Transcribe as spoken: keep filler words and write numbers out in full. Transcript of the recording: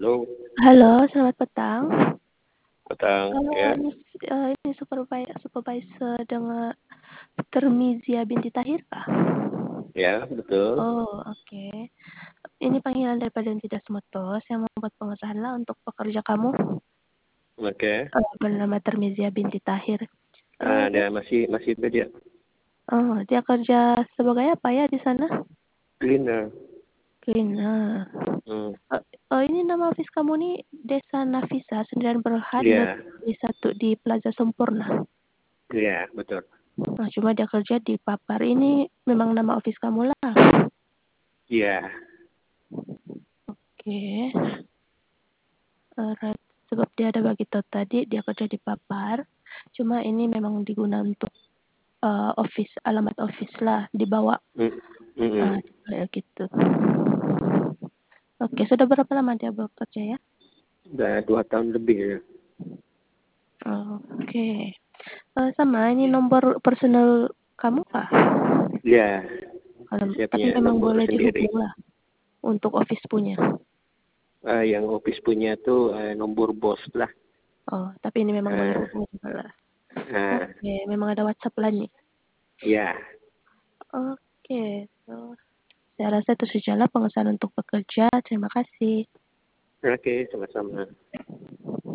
Halo. Halo, selamat petang. Petang, Halo, ya. ini s eee, ini supervai supervisor dengan dokter Mizia binti Tahir kah? Ya, betul. Oh, oke. Ini panggilan dari Badan Tidak Smotos yang membuat pengesahan lah untuk pekerja kamu. Oke. Eee, bernama Termizia binti Tahir. Eee, Ah, dia dia masih masih itu dia. Oh, dia kerja sebagai apa ya di sana? Cleaner. Cleaner. Hmm. E eee, ini nama office kamu nih Desa Nafisa Sendirian Berhad Iya. Negeri satu di Plaza Sempurna? Iya, betul. Nah, cuma dia kerja di Papar. Ini memang nama office kamu lah? Iya. Oke. Alright, sebab dia ada bagi tahu tadi dia kerja di Papar, cuma ini memang diguna untuk, eee, office, alamat office lah dibawa. Mmm, Ah, mhm. kayak gitu. Oke, sudah berapa lama dia bekerja ya? Udah dua tahun lebih ya. Oke. Eee, sama ini nomor personal kamu kah? Iya. Kalau Saya tapi punya memang nomor boleh sendiri. dihubung lah untuk office punya? Ah, yang office punya tuh, eee, nomor bos lah. Oh, tapi ini memang boleh Ah. hubungi juga lah. Ah. Oke, memang ada WhatsApp lah nih? Iya. Oke, so saya rasa itu sajalah pengesahan untuk pekerja. Terima kasih. Oke, sama-sama.